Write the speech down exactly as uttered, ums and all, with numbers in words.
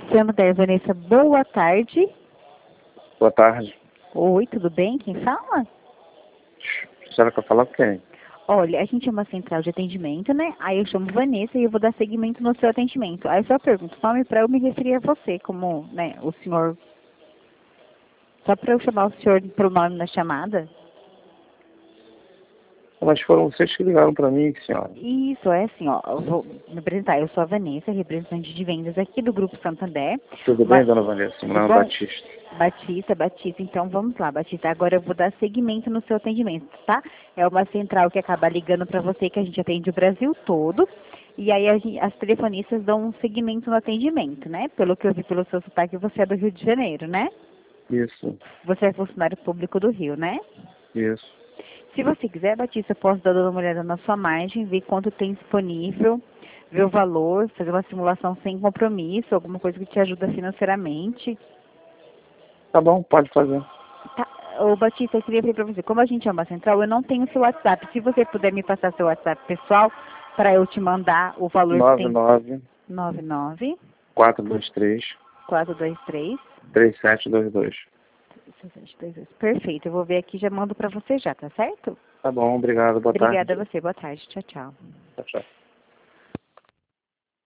Santander, Vanessa, boa tarde. Boa tarde. Oi, tudo bem? Quem fala? A senhora quer falar com quem? Olha, a gente é uma central de atendimento, né? Aí eu chamo Vanessa e eu vou dar seguimento no seu atendimento. Aí eu só pergunto o nome para eu me referir a você, como, né, o senhor... Só para eu chamar o senhor pelo nome na chamada? Mas foram vocês que ligaram para mim, senhora. Isso, é assim, ó, eu vou me apresentar. Eu sou a Vanessa, representante de vendas aqui do Grupo Santander. Tudo Uma... bem, dona Vanessa? Meu nome é Bom, Batista. Batista, Batista, então vamos lá, Batista. Agora eu vou dar seguimento no seu atendimento, tá? É uma central que acaba ligando para você, que a gente atende o Brasil todo. E aí a gente, as telefonistas dão um seguimento no atendimento, né? Pelo que eu vi pelo seu sotaque, você é do Rio de Janeiro, né? Isso, Você é funcionário público do Rio, né? isso. Se você quiser, Batista, eu posso dar uma olhada na sua margem, ver quanto tem disponível, ver o valor, fazer uma simulação sem compromisso, alguma coisa que te ajuda financeiramente. Tá bom, pode fazer. Tá. Ô, Batista, eu queria pedir para você, como a gente é uma central, eu não tenho seu WhatsApp. Se você puder me passar seu WhatsApp pessoal, para eu te mandar o valor que nove tem... nove nove nove quatro dois três quatro dois três três sete dois dois. sete dois dois. Perfeito, eu vou ver aqui e já mando para você já, tá certo? Tá bom, obrigado. Boa Obrigada tarde. a você, boa tarde, tchau, tchau. Tchau, tchau.